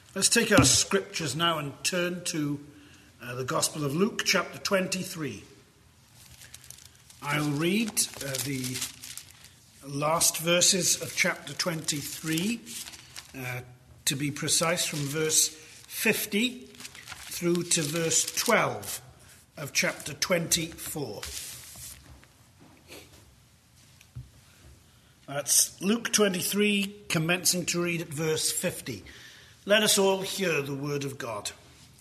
Let's take our scriptures now and turn to the Gospel of Luke, chapter 23. I'll read the last verses of chapter 23, to be precise, from verse 50 through to verse 12 of chapter 24. That's Luke 23, commencing to read at verse 50. Let us all hear the word of God.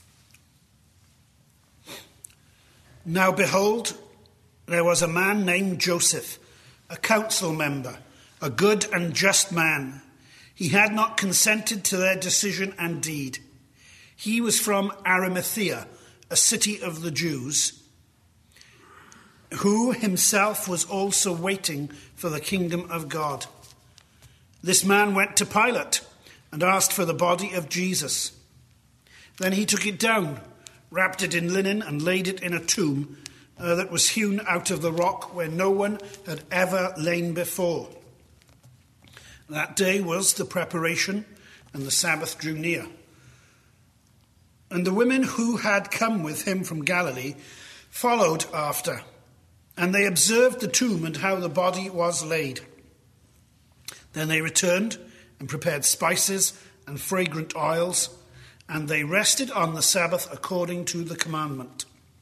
Now behold, there was a man named Joseph, a council member, a good and just man. He had not consented to their decision and deed. He was from Arimathea, a city of the Jews, who himself was also waiting for the kingdom of God. This man went to Pilate and asked for the body of Jesus. Then he took it down, wrapped it in linen, and laid it in a tomb that was hewn out of the rock where no one had ever lain before. That day was the preparation, and the Sabbath drew near. And the women who had come with him from Galilee followed after, and they observed the tomb and how the body was laid. Then they returned and prepared spices and fragrant oils, and they rested on the Sabbath according to the commandment.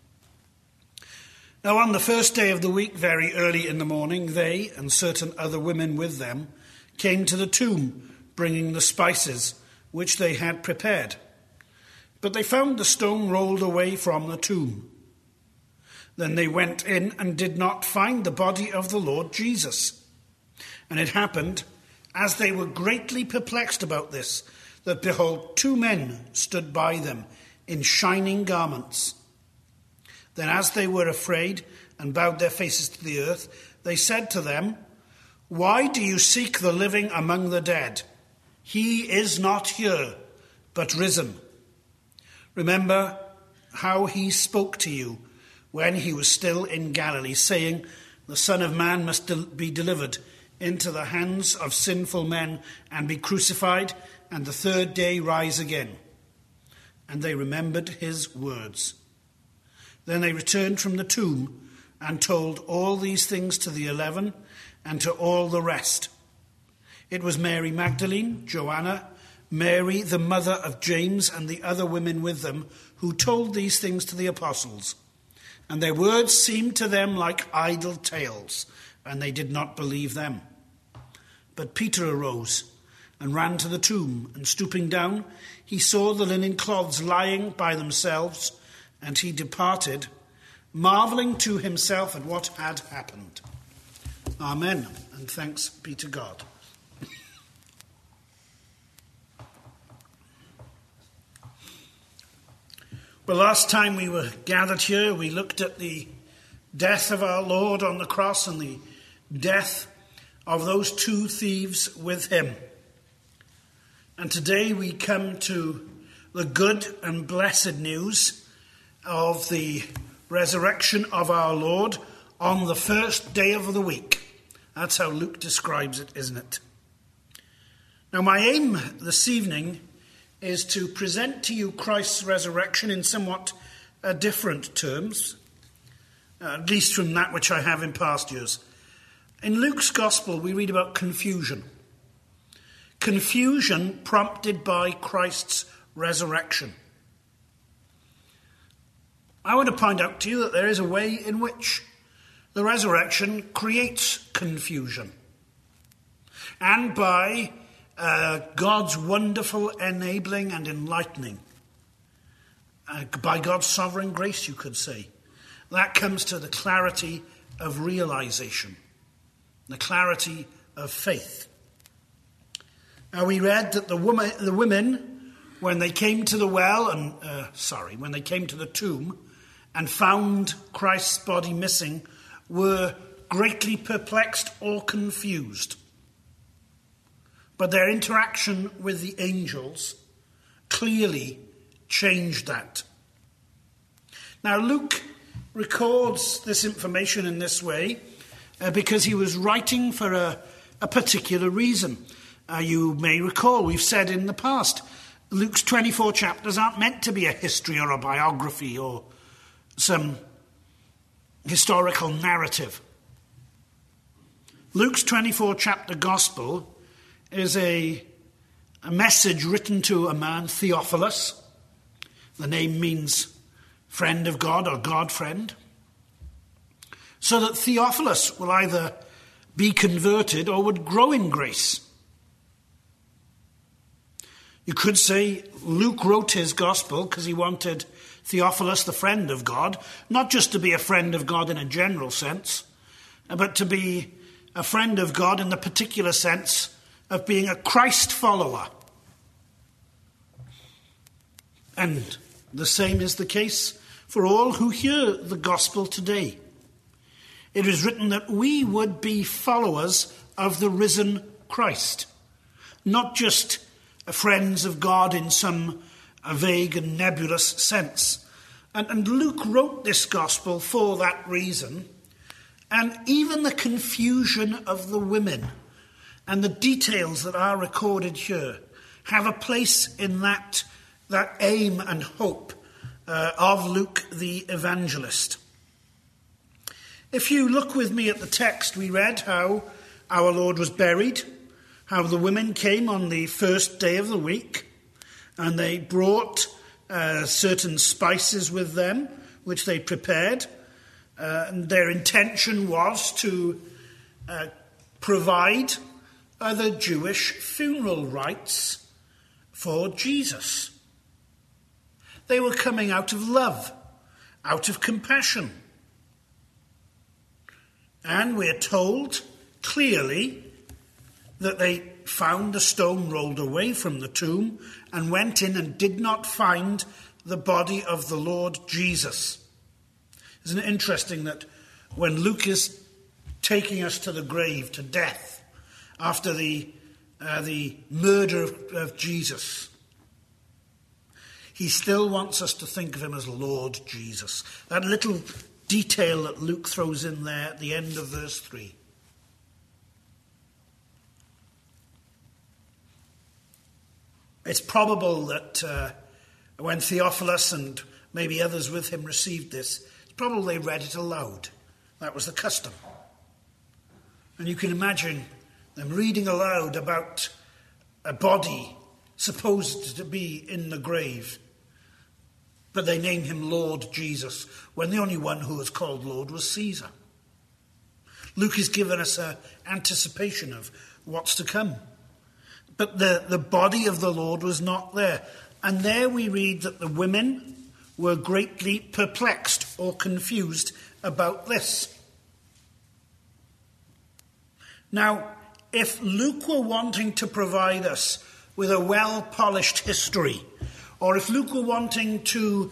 Now on the first day of the week, very early in the morning, they and certain other women with them came to the tomb, bringing the spices which they had prepared. But they found the stone rolled away from the tomb. Then they went in and did not find the body of the Lord Jesus. And it happened, as they were greatly perplexed about this, that behold, two men stood by them in shining garments. Then as they were afraid and bowed their faces to the earth, they said to them, "Why do you seek the living among the dead? He is not here, but risen. Remember how he spoke to you when he was still in Galilee, saying, 'The Son of Man must be delivered into the hands of sinful men and be crucified, and the third day rise again.' And they remembered his words. Then they returned from the tomb and told all these things to the 11 and to all the rest. It was Mary Magdalene, Joanna, Mary the mother of James, and the other women with them, who told these things to the apostles. And their words seemed to them like idle tales, and they did not believe them. But Peter arose and ran to the tomb, and stooping down, he saw the linen cloths lying by themselves, and he departed, marveling to himself at what had happened. Amen, and thanks be to God. Well, last time we were gathered here, we looked at the death of our Lord on the cross and the death of those two thieves with him. And today we come to the good and blessed news of the resurrection of our Lord on the first day of the week. That's how Luke describes it, isn't it? Now, my aim this evening is to present to you Christ's resurrection in somewhat different terms, at least from that which I have in past years. In Luke's Gospel, we read about confusion. Confusion prompted by Christ's resurrection. I want to point out to you that there is a way in which the resurrection creates confusion. And by God's wonderful enabling and enlightening, by God's sovereign grace, you could say, that comes to the clarity of realization, the clarity of faith. Now, we read that the women, when they came to the when they came to the tomb and found Christ's body missing, were greatly perplexed or confused. But their interaction with the angels clearly changed that. Now, Luke records this information in this way because he was writing for a particular reason. You may recall, we've said in the past, Luke's 24 chapters aren't meant to be a history or a biography or some historical narrative. Luke's 24 chapter gospel is a message written to a man, Theophilus. The name means friend of God or God friend. So that Theophilus will either be converted or would grow in grace. You could say Luke wrote his gospel because he wanted Theophilus, the friend of God, not just to be a friend of God in a general sense, but to be a friend of God in the particular sense of being a Christ follower. And the same is the case for all who hear the gospel today. It is written that we would be followers of the risen Christ, not just friends of God in some vague and nebulous sense. And Luke wrote this gospel for that reason. And even the confusion of the women and the details that are recorded here have a place in that aim and hope of Luke the evangelist. If you look with me at the text, we read how our Lord was buried, how the women came on the first day of the week, and they brought certain spices with them, which they prepared. And their intention was to provide other Jewish funeral rites for Jesus. They were coming out of love, out of compassion. And we're told clearly that they found the stone rolled away from the tomb and went in and did not find the body of the Lord Jesus. Isn't it interesting that when Luke is taking us to the grave, to death, after the murder of Jesus, he still wants us to think of him as Lord Jesus. That little detail that Luke throws in there at the end of verse 3. It's probable that when Theophilus and maybe others with him received this, it's probable they read it aloud. That was the custom. And you can imagine them reading aloud about a body supposed to be in the grave. But they name him Lord Jesus, when the only one who was called Lord was Caesar. Luke has given us an anticipation of what's to come. But the body of the Lord was not there. And there we read that the women were greatly perplexed or confused about this. Now, if Luke were wanting to provide us with a well-polished history, or if Luke were wanting to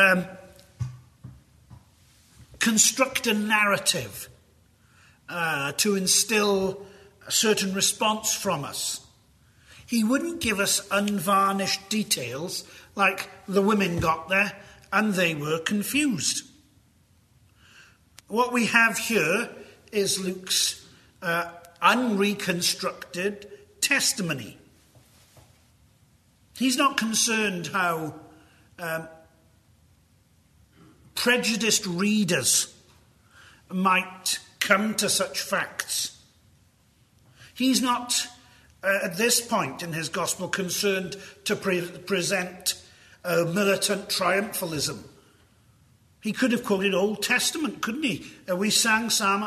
construct a narrative to instill a certain response from us, he wouldn't give us unvarnished details like the women got there and they were confused. What we have here is Luke's unreconstructed testimony. He's not concerned how prejudiced readers might come to such facts. He's not, at this point in his gospel, concerned to present militant triumphalism. He could have quoted Old Testament, couldn't he? We sang Psalm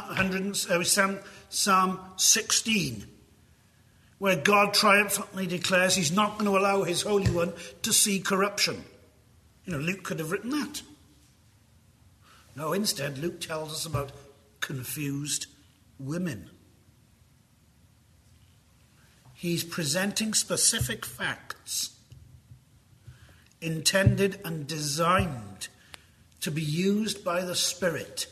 16, where God triumphantly declares he's not going to allow his Holy One to see corruption. Luke could have written that. No, instead, Luke tells us about confused women. He's presenting specific facts intended and designed to be used by the Spirit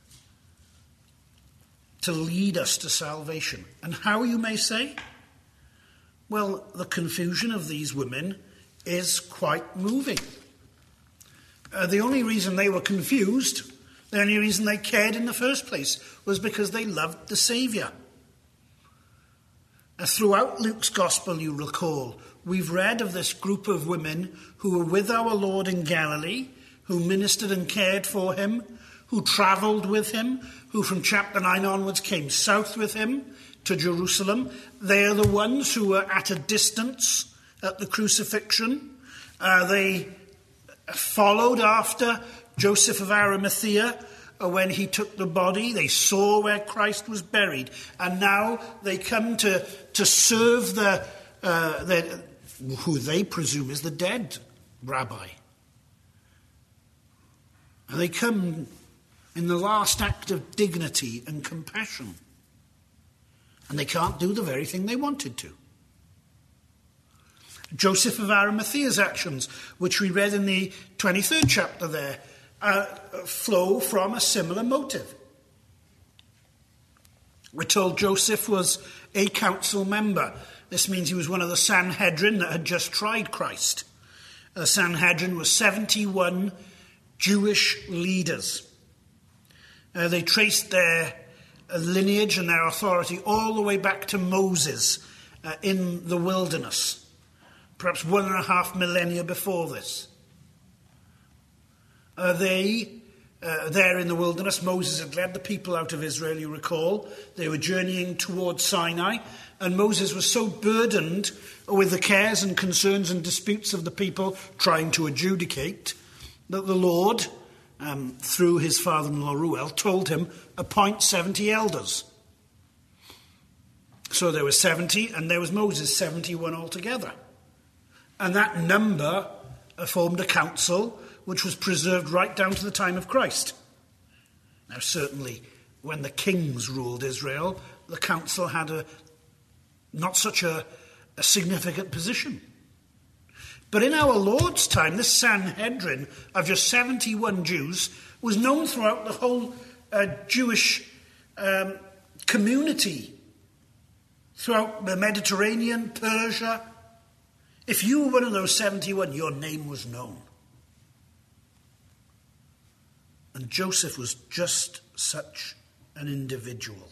to lead us to salvation. And how, you may say? Well, the confusion of these women is quite moving. The only reason they were confused, the only reason they cared in the first place, was because they loved the Saviour. Throughout Luke's gospel, you recall, we've read of this group of women who were with our Lord in Galilee, who ministered and cared for him, who travelled with him, who from chapter 9 onwards came south with him to Jerusalem. They are the ones who were at a distance at the crucifixion. They followed after Joseph of Arimathea when he took the body. They saw where Christ was buried. And now they come to serve who they presume is the dead rabbi. And they come in the last act of dignity and compassion. And they can't do the very thing they wanted to. Joseph of Arimathea's actions, which we read in the 23rd chapter there, flow from a similar motive. We're told Joseph was a council member. This means he was one of the Sanhedrin that had just tried Christ. The Sanhedrin was 71 Jewish leaders. They traced their lineage and their authority all the way back to Moses in the wilderness, perhaps 1.5 millennia before this. There in the wilderness, Moses had led the people out of Israel, you recall. They were journeying towards Sinai, and Moses was so burdened with the cares and concerns and disputes of the people trying to adjudicate that the Lord, through his father-in-law Reuel, told him, appoint 70 elders. So there were 70, and there was Moses, 71 altogether. And that number formed a council which was preserved right down to the time of Christ. Now, certainly, when the kings ruled Israel, the council had not such a significant position. But in our Lord's time, this Sanhedrin of just 71 Jews was known throughout the whole Jewish community, throughout the Mediterranean, Persia. If you were one of those 71, your name was known. And Joseph was just such an individual.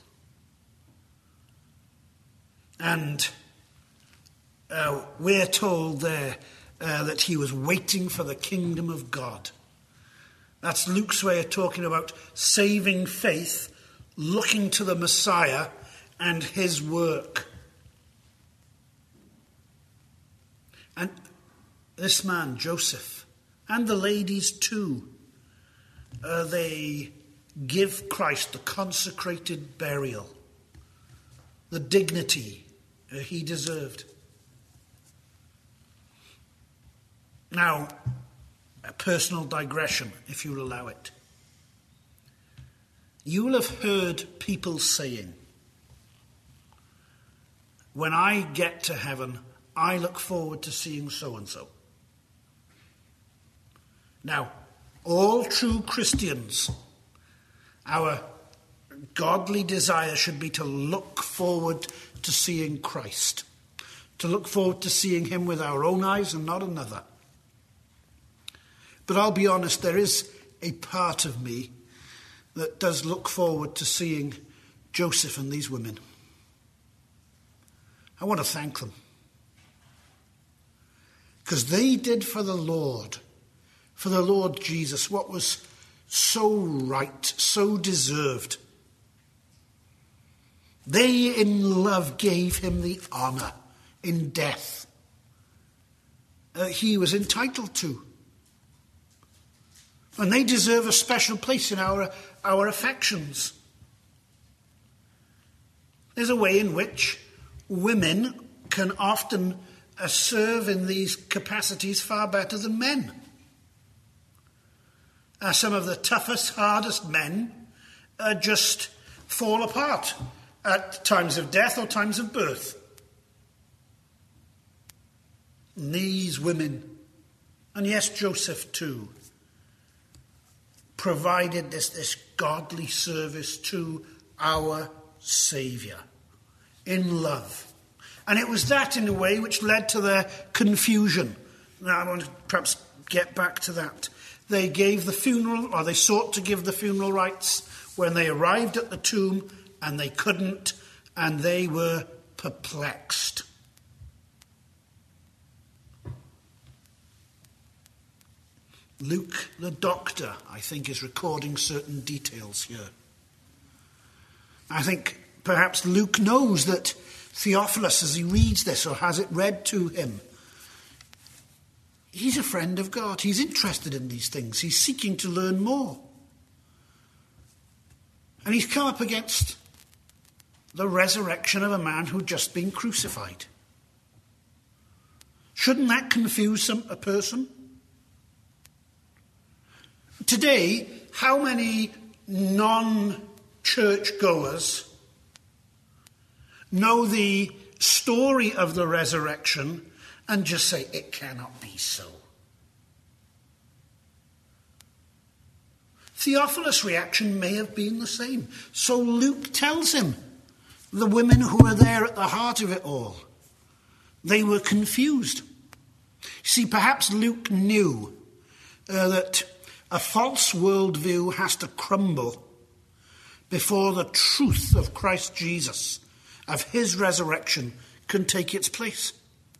And we're told there that he was waiting for the kingdom of God. That's Luke's way of talking about saving faith, looking to the Messiah and his work. And this man, Joseph, and the ladies too, they give Christ the consecrated burial, the dignity he deserved. Now, a personal digression, if you'll allow it. You will have heard people saying, when I get to heaven, I look forward to seeing so-and-so. Now, all true Christians, our godly desire should be to look forward to seeing Christ, to look forward to seeing him with our own eyes and not another. But I'll be honest, there is a part of me that does look forward to seeing Joseph and these women. I want to thank them. Because they did for the Lord Jesus, what was so right, so deserved. They in love gave him the honour in death he was entitled to. And they deserve a special place in our affections. There's a way in which women can often serve in these capacities far better than men. Some of the toughest, hardest men just fall apart at times of death or times of birth. And these women, and yes, Joseph too, provided this godly service to our Saviour in love. And it was that, in a way, which led to their confusion. Now, I want to perhaps get back to that. They gave the funeral, or they sought to give the funeral rites when they arrived at the tomb, and they couldn't, and they were perplexed. Luke, the doctor, I think, is recording certain details here. I think perhaps Luke knows that Theophilus, as he reads this or has it read to him, he's a friend of God. He's interested in these things. He's seeking to learn more. And he's come up against the resurrection of a man who'd just been crucified. Shouldn't that confuse a person? Today, how many non-church goers know the story of the resurrection and just say, it cannot be so? Theophilus' reaction may have been the same. So Luke tells him, the women who were there at the heart of it all, they were confused. See, perhaps Luke knew that a false worldview has to crumble before the truth of Christ Jesus, of his resurrection, can take its place.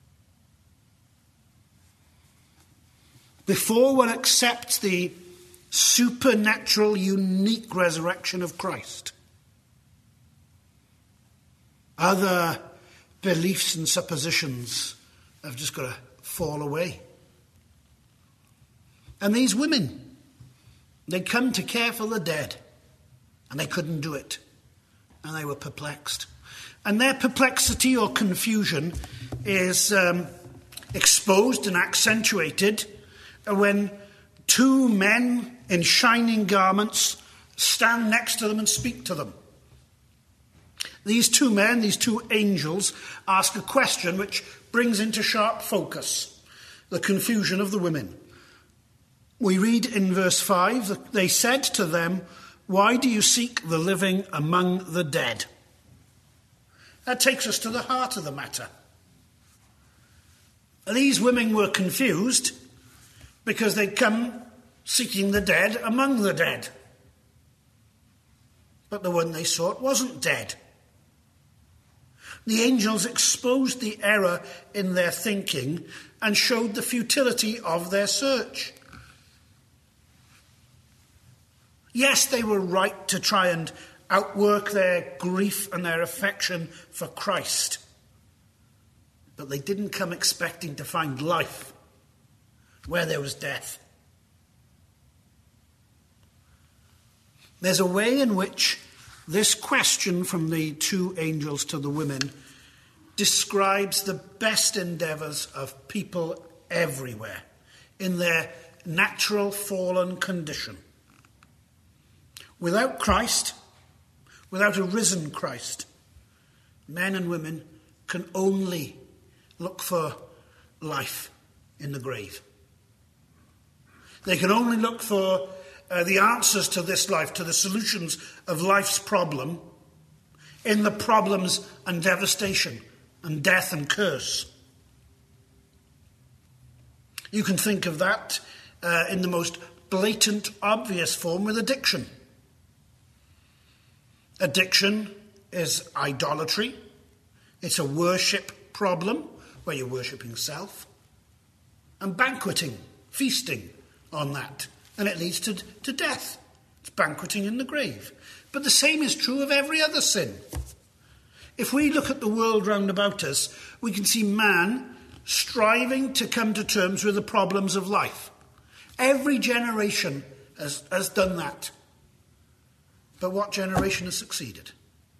Before one accepts the supernatural, unique resurrection of Christ, other beliefs and suppositions have just got to fall away. And these women, they come to care for the dead, and they couldn't do it, and they were perplexed. And their perplexity or confusion is exposed and accentuated when two men in shining garments stand next to them and speak to them. These two men, these two angels, ask a question which brings into sharp focus the confusion of the women. We read in verse 5 that they said to them, "Why do you seek the living among the dead?" That takes us to the heart of the matter. These women were confused because they'd come seeking the dead among the dead. But the one they sought wasn't dead. The angels exposed the error in their thinking and showed the futility of their search. Yes, they were right to try and outwork their grief and their affection for Christ. But they didn't come expecting to find life where there was death. There's a way in which this question from the two angels to the women describes the best endeavours of people everywhere in their natural fallen condition. Without Christ, without a risen Christ, men and women can only look for life in the grave. They can only look for the answers to this life, to the solutions of life's problem, in the problems and devastation and death and curse. You can think of that in the most blatant, obvious form with addiction. Addiction is idolatry. It's a worship problem where you're worshipping self. And banqueting, feasting on that. And it leads to death. It's banqueting in the grave. But the same is true of every other sin. If we look at the world round about us, we can see man striving to come to terms with the problems of life. Every generation has done that. But what generation has succeeded?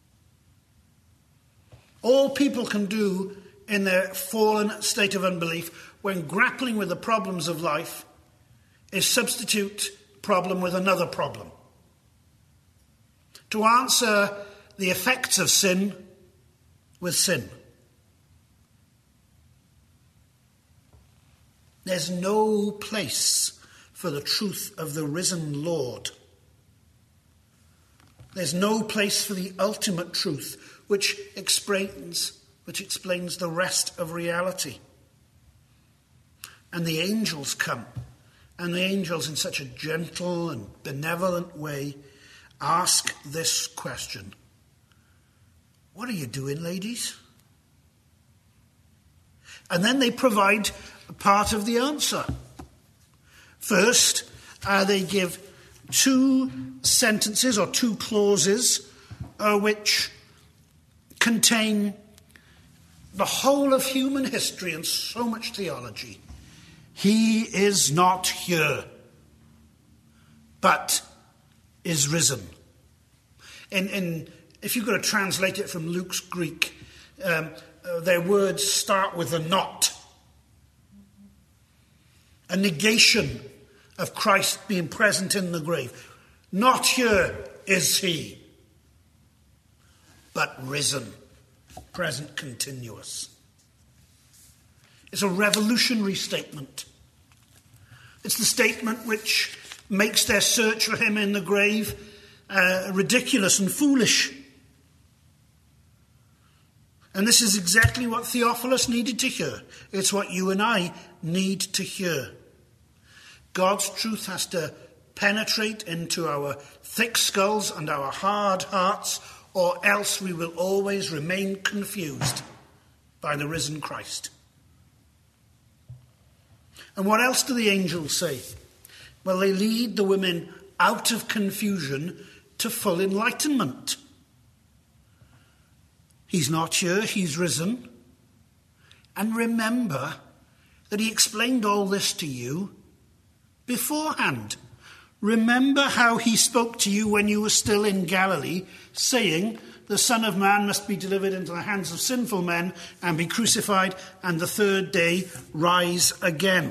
All people can do in their fallen state of unbelief when grappling with the problems of life is substitute problem with another problem. To answer the effects of sin with sin. There's no place for the truth of the risen Lord. There's no place for the ultimate truth which explains the rest of reality. And the angels come. And the angels, in such a gentle and benevolent way, ask this question. What are you doing, ladies? And then they provide part of the answer. First, they give two sentences or two clauses which contain the whole of human history and so much theology. He is not here, but is risen. If you've got to translate it from Luke's Greek, their words start with a not. A negation of Christ being present in the grave. Not here is he, but risen. Present continuous. It's a revolutionary statement. It's the statement which makes their search for him in the grave ridiculous and foolish. And this is exactly what Theophilus needed to hear. It's what you and I need to hear. God's truth has to penetrate into our thick skulls and our hard hearts, or else we will always remain confused by the risen Christ. And what else do the angels say? Well, they lead the women out of confusion to full enlightenment. He's not here, he's risen. And remember that he explained all this to you beforehand. Remember how he spoke to you when you were still in Galilee, saying, the Son of Man must be delivered into the hands of sinful men and be crucified, and the third day rise again.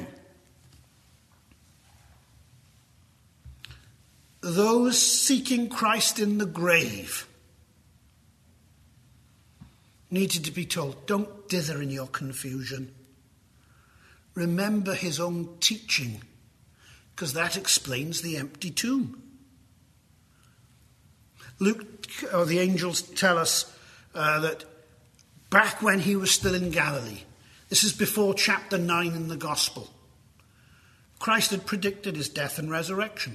Those seeking Christ in the grave needed to be told, don't dither in your confusion. Remember his own teaching, because that explains the empty tomb. Luke, or the angels tell us that back when he was still in Galilee, this is before chapter 9 in the Gospel, Christ had predicted his death and resurrection.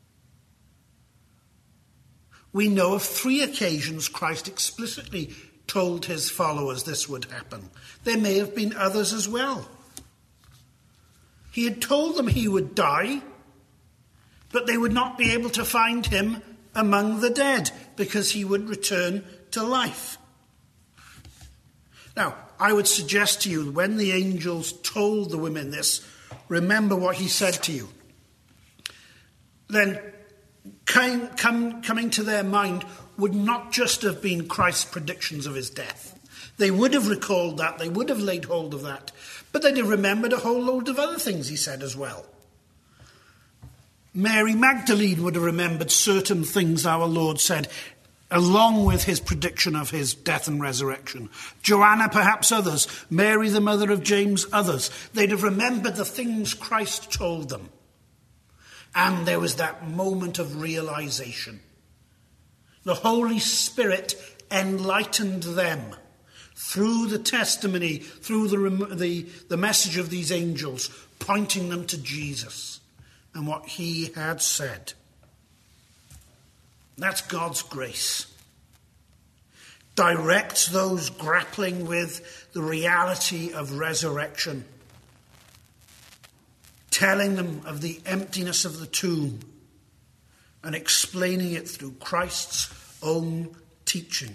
We know of 3 occasions Christ explicitly told his followers this would happen. There may have been others as well. He had told them he would die, but they would not be able to find him among the dead because he would return to life. Now, I would suggest to you, when the angels told the women this, remember what he said to you. Then coming to their mind would not just have been Christ's predictions of his death. They would have recalled that, they would have laid hold of that, but they'd have remembered a whole load of other things he said as well. Mary Magdalene would have remembered certain things our Lord said, along with his prediction of his death and resurrection. Joanna, perhaps others. Mary, the mother of James, others. They'd have remembered the things Christ told them. And there was that moment of realization. The Holy Spirit enlightened them through the testimony, through the message of these angels, pointing them to Jesus and what he had said. That's God's grace. Directs those grappling with the reality of resurrection, telling them of the emptiness of the tomb and explaining it through Christ's own teaching.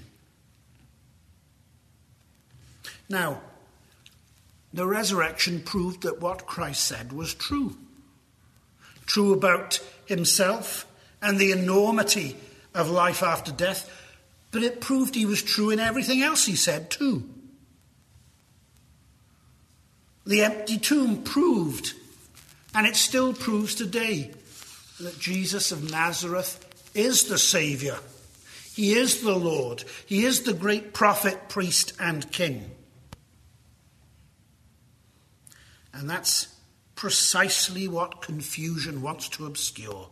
Now, the resurrection proved that what Christ said was true. True about himself and the enormity of life after death, but it proved he was true in everything else he said too. The empty tomb proved, and it still proves today, that Jesus of Nazareth is the Saviour. He is the Lord. He is the great prophet, priest, and king. And that's precisely what confusion wants to obscure.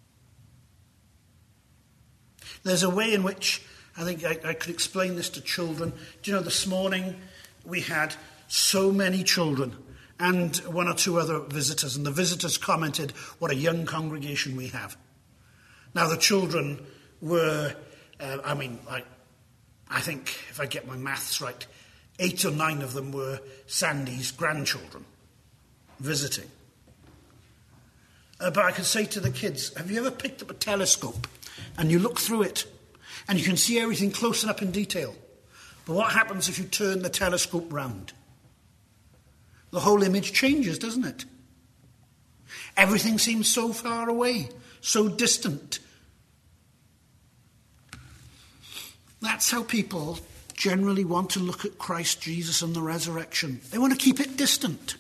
There's a way in which I think I could explain this to children. Do you know, this morning we had so many children and one or two other visitors, and the visitors commented, what a young congregation we have. Now, the children were, I think, if I get my maths right, 8 or 9 of them were Sandy's grandchildren visiting. But I could say to the kids, have you ever picked up a telescope and you look through it and you can see everything close and up in detail? But what happens if you turn the telescope round? The whole image changes, doesn't it? Everything seems so far away, so distant. That's how people generally want to look at Christ Jesus and the resurrection. They want to keep it distant.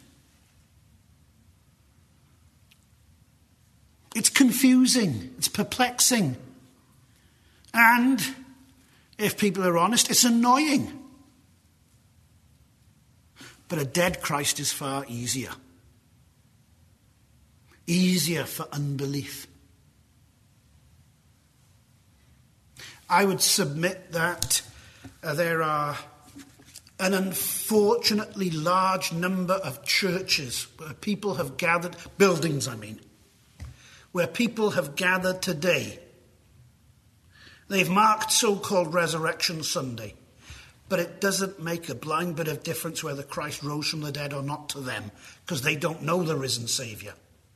It's confusing, it's perplexing, and, if people are honest, it's annoying. But a dead Christ is far easier. Easier for unbelief. I would submit that there are an unfortunately large number of churches where people have gathered, buildings I mean, where people have gathered today. They've marked so-called Resurrection Sunday, but it doesn't make a blind bit of difference whether Christ rose from the dead or not to them, because they don't know the risen Saviour.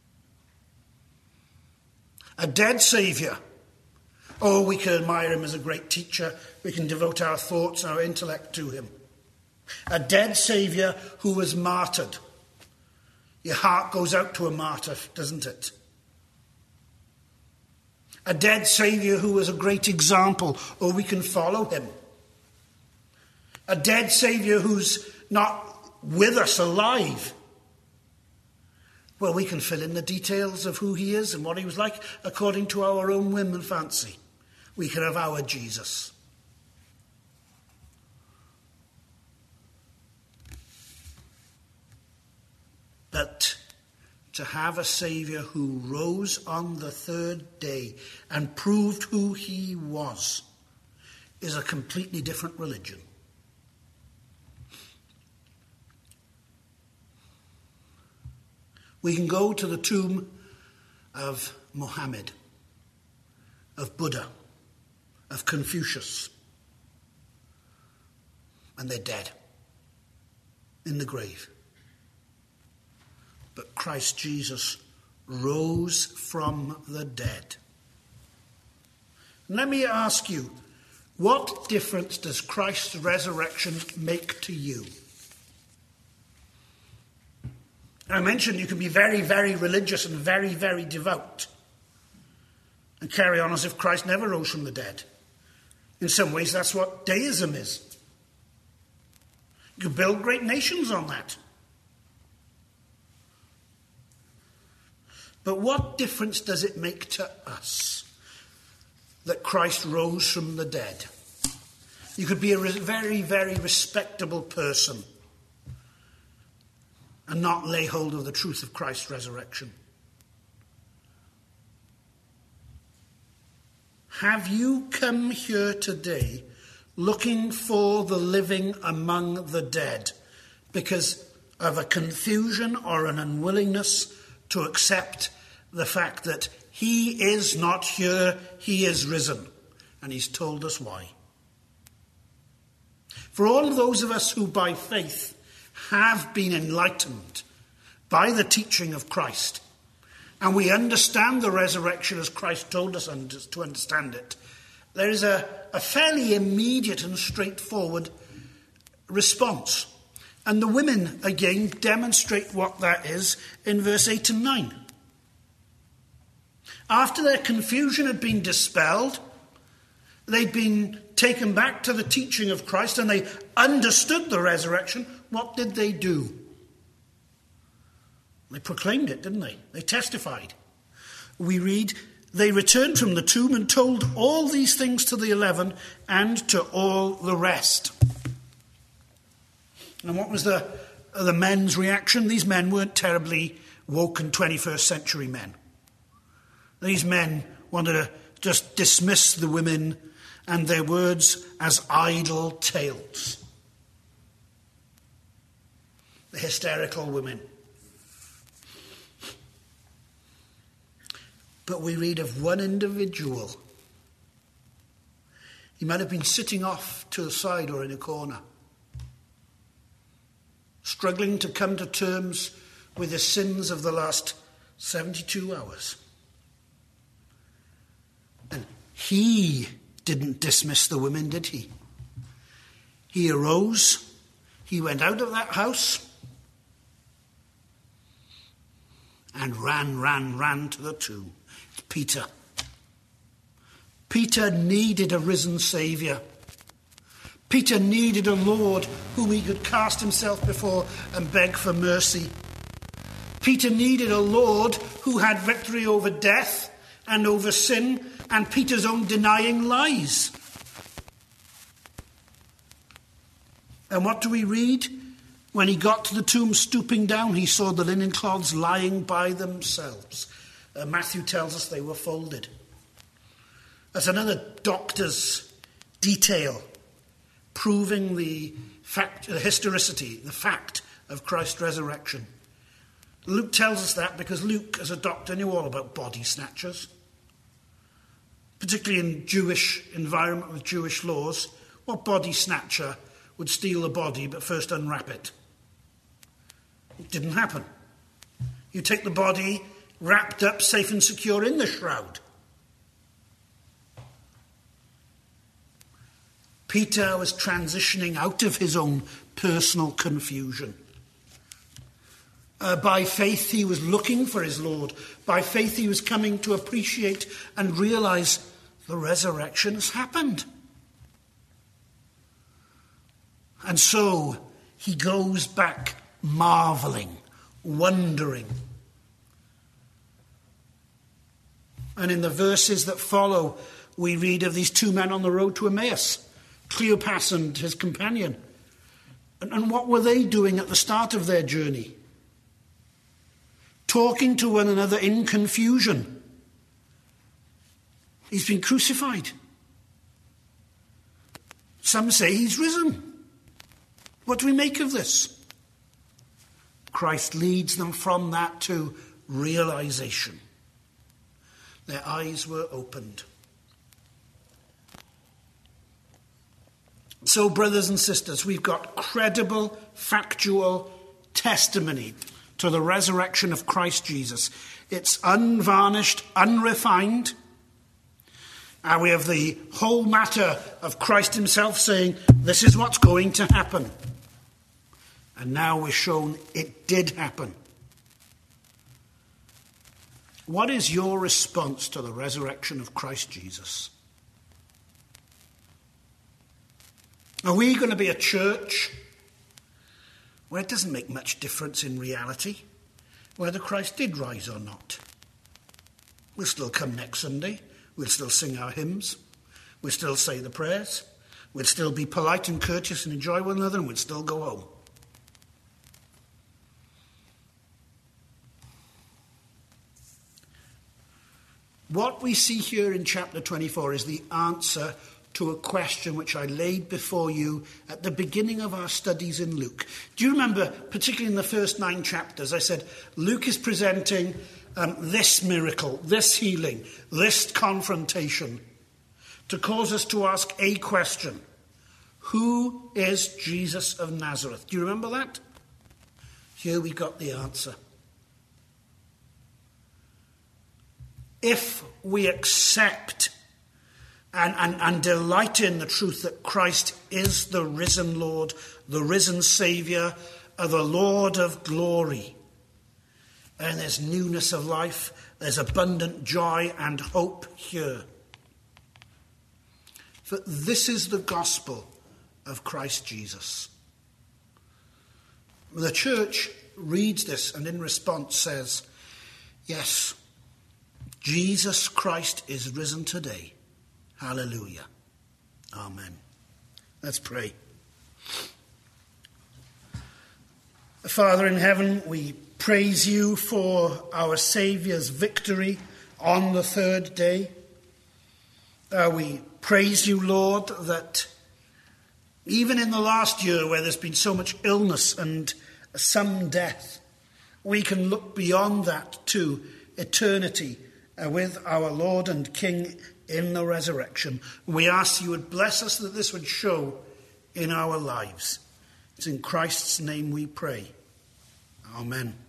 A dead Saviour. Oh, we can admire him as a great teacher. We can devote our thoughts, our intellect to him. A dead Saviour who was martyred. Your heart goes out to a martyr, doesn't it? A dead Saviour who was a great example. Oh, we can follow him. A dead Saviour who's not with us alive. Well, we can fill in the details of who he is and what he was like according to our own whim and fancy. We can have our Jesus. But to have a Saviour who rose on the third day and proved who he was is a completely different religion. We can go to the tomb of Muhammad, of Buddha, of Confucius, and they're dead in the grave. But Christ Jesus rose from the dead. Let me ask you, what difference does Christ's resurrection make to you? I mentioned you can be very, very religious and very, very devout and carry on as if Christ never rose from the dead. In some ways, that's what deism is. You build great nations on that. But what difference does it make to us that Christ rose from the dead? You could be a very, very respectable person and not lay hold of the truth of Christ's resurrection. Have you come here today looking for the living among the dead because of a confusion or an unwillingness to accept the fact that he is not here, he is risen, and he's told us why? For all of those of us who by faith have been enlightened by the teaching of Christ, and we understand the resurrection as Christ told us to understand it, there is a fairly immediate and straightforward response. And the women, again, demonstrate what that is in verse 8 and 9. After their confusion had been dispelled, they'd been taken back to the teaching of Christ and they understood the resurrection. What did they do? They proclaimed it, didn't they? They testified. We read, they returned from the tomb and told all these things to the 11 and to all the rest. And what was the men's reaction? These men weren't terribly woken 21st century men. These men wanted to just dismiss the women and their words as idle tales. The hysterical women. But we read of one individual. He might have been sitting off to the side or in a corner, struggling to come to terms with the sins of the last 72 hours. And he didn't dismiss the women, did he? He arose, he went out of that house, and ran to the tomb. It's Peter. Peter needed a risen Saviour. Peter needed a Lord whom he could cast himself before and beg for mercy. Peter needed a Lord who had victory over death and over sin and Peter's own denying lies. And what do we read? When he got to the tomb, stooping down, he saw the linen cloths lying by themselves. Matthew tells us they were folded. That's another doctor's detail proving the historicity, the fact of Christ's resurrection. Luke tells us that because Luke, as a doctor, knew all about body snatchers. Particularly in Jewish environment with Jewish laws, what body snatcher would steal a body but first unwrap it? It didn't happen. You take the body wrapped up, safe and secure in the shroud. Peter was transitioning out of his own personal confusion. By faith, he was looking for his Lord. By faith, he was coming to appreciate and realize the resurrection has happened. And so he goes back marveling, wondering. And in the verses that follow, we read of these two men on the road to Emmaus, Cleopas and his companion. And what were they doing at the start of their journey? Talking to one another in confusion. He's been crucified. Some say he's risen. What do we make of this? Christ leads them from that to realization. Their eyes were opened. So, brothers and sisters, we've got credible, factual testimony to the resurrection of Christ Jesus. It's unvarnished, unrefined. And we have the whole matter of Christ himself saying, this is what's going to happen. And now we're shown it did happen. What is your response to the resurrection of Christ Jesus? Are we going to be a church where it doesn't make much difference in reality whether Christ did rise or not? We'll still come next Sunday. We'll still sing our hymns. We'll still say the prayers. We'll still be polite and courteous and enjoy one another, and we'll still go home. What we see here in chapter 24 is the answer to a question which I laid before you at the beginning of our studies in Luke. Do you remember, particularly in the first 9 chapters, I said Luke is presenting this miracle, this healing, this confrontation to cause us to ask a question. Who is Jesus of Nazareth? Do you remember that? Here we got the answer. If we accept and delight in the truth that Christ is the risen Lord, the risen Saviour, the Lord of glory, and there's newness of life, there's abundant joy and hope here. For this is the gospel of Christ Jesus. The church reads this and in response says, yes, Jesus Christ is risen today. Hallelujah. Amen. Let's pray. Father in heaven, we praise you for our Saviour's victory on the third day. We praise you, Lord, that even in the last year where there's been so much illness and some death, we can look beyond that to eternity with our Lord and King in the resurrection. We ask you would bless us that this would show in our lives. It's in Christ's name we pray. Amen.